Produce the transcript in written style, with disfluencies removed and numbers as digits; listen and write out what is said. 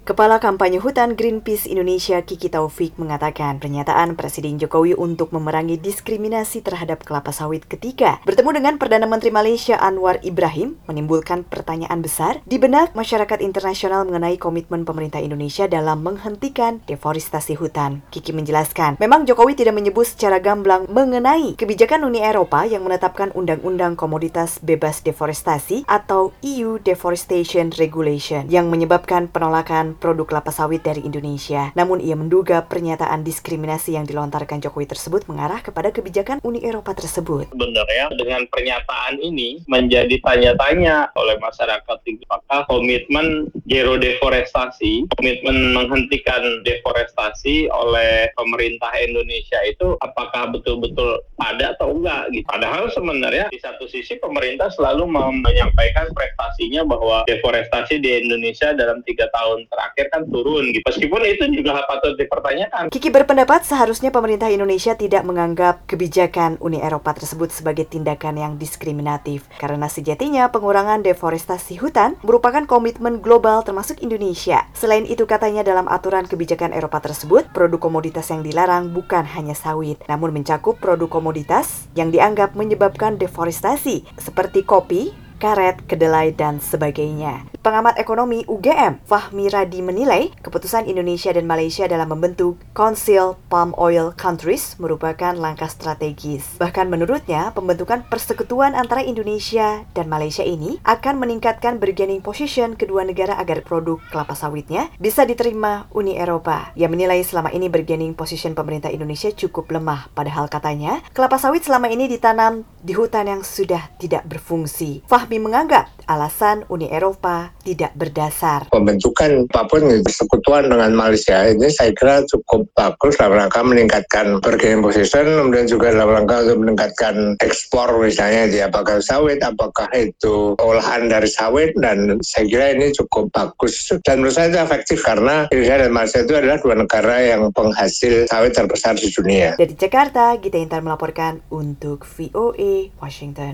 Kepala Kampanye Hutan Greenpeace Indonesia Kiki Taufik mengatakan pernyataan Presiden Jokowi untuk memerangi diskriminasi terhadap kelapa sawit ketika bertemu dengan Perdana Menteri Malaysia Anwar Ibrahim menimbulkan pertanyaan besar di benak masyarakat internasional mengenai komitmen pemerintah Indonesia dalam menghentikan deforestasi hutan. Kiki menjelaskan, memang Jokowi tidak menyebut secara gamblang mengenai kebijakan Uni Eropa yang menetapkan Undang-Undang Komoditas Bebas Deforestasi atau EU Deforestation Regulation yang menyebabkan penolakan produk kelapa sawit dari Indonesia. Namun ia menduga pernyataan diskriminasi yang dilontarkan Jokowi tersebut mengarah kepada kebijakan Uni Eropa tersebut. Sebenarnya dengan pernyataan ini menjadi tanya-tanya oleh masyarakat, apakah komitmen zero deforestasi, komitmen menghentikan deforestasi oleh pemerintah Indonesia itu apakah betul-betul ada atau enggak gitu. Padahal sebenarnya di satu sisi pemerintah selalu menyampaikan prestasinya bahwa deforestasi di Indonesia dalam 3 tahun terakhir kan turun gitu. Meskipun itu juga patut dipertanyakan. Kiki berpendapat seharusnya pemerintah Indonesia tidak menganggap kebijakan Uni Eropa tersebut sebagai tindakan yang diskriminatif. Karena sejatinya pengurangan deforestasi hutan merupakan komitmen global termasuk Indonesia. Selain itu katanya dalam aturan kebijakan Eropa tersebut, produk komoditas yang dilarang bukan hanya sawit, namun mencakup produk komoditas yang dianggap menyebabkan deforestasi seperti kopi, karet, kedelai, dan sebagainya. Pengamat ekonomi UGM, Fahmi Radi menilai keputusan Indonesia dan Malaysia dalam membentuk Council Palm Oil Countries merupakan langkah strategis. Bahkan menurutnya, pembentukan persekutuan antara Indonesia dan Malaysia ini akan meningkatkan bargaining position kedua negara agar produk kelapa sawitnya bisa diterima Uni Eropa. Ia menilai selama ini bargaining position pemerintah Indonesia cukup lemah, padahal katanya kelapa sawit selama ini ditanam di hutan yang sudah tidak berfungsi. Fahmi menganggap alasan Uni Eropa tidak berdasar. Pembentukan apapun persekutuan dengan Malaysia ini saya kira cukup bagus dalam rangka meningkatkan bargaining position, kemudian juga dalam rangka untuk meningkatkan ekspor misalnya di apakah sawit, apakah itu olahan dari sawit, dan saya kira ini cukup bagus dan menurut saya itu efektif karena Indonesia dan Malaysia itu adalah dua negara yang penghasil sawit terbesar di dunia. Dari Jakarta, Gita Intan melaporkan untuk VOA Washington.